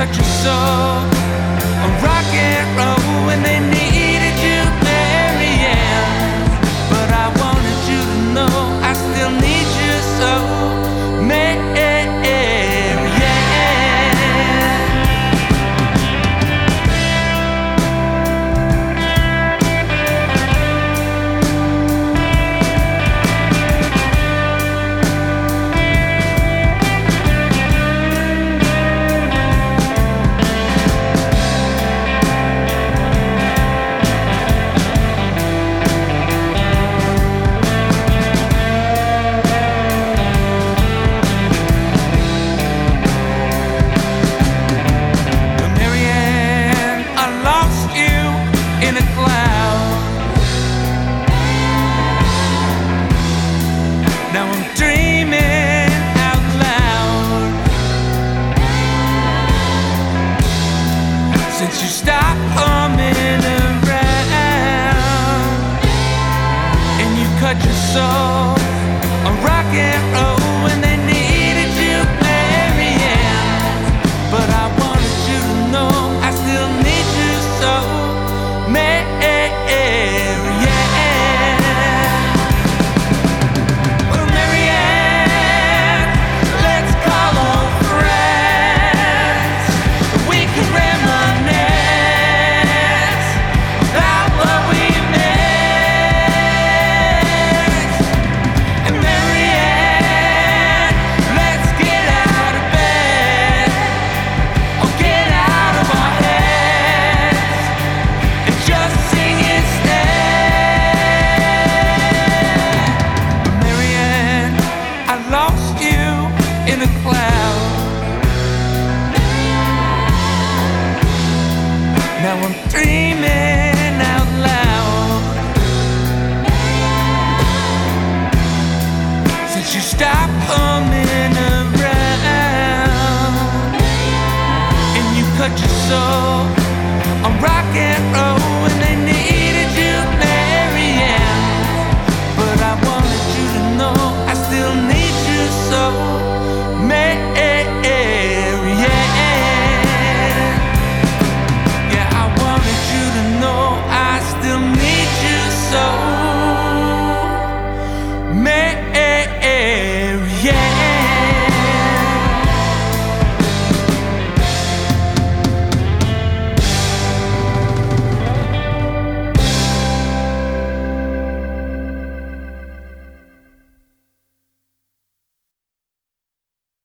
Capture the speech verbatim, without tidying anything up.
cut your soul on rock and roll when they needed you, Marianne. But I wanted you to know I still need you so, Marianne. Now I'm dreaming out loud. Since you stopped coming around and you cut your soul on rock and roll when they needed you, Marianne. But I wanted you to know I still need you so, Marianne. In a cloud. Now I'm dreaming.